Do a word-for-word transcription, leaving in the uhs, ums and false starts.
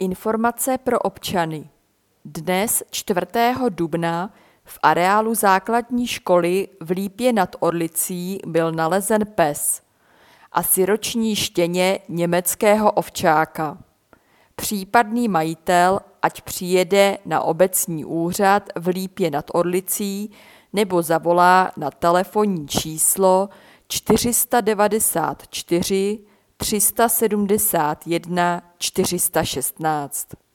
Informace pro občany. Dnes čtvrtého dubna v areálu základní školy v Lípě nad Orlicí byl nalezen pes, asi roční štěně německého ovčáka. Případný majitel ať přijede na obecní úřad v Lípě nad Orlicí nebo zavolá na telefonní číslo čtyři devadesát čtyři tři sedmdesát jedna čtyři šestnáct.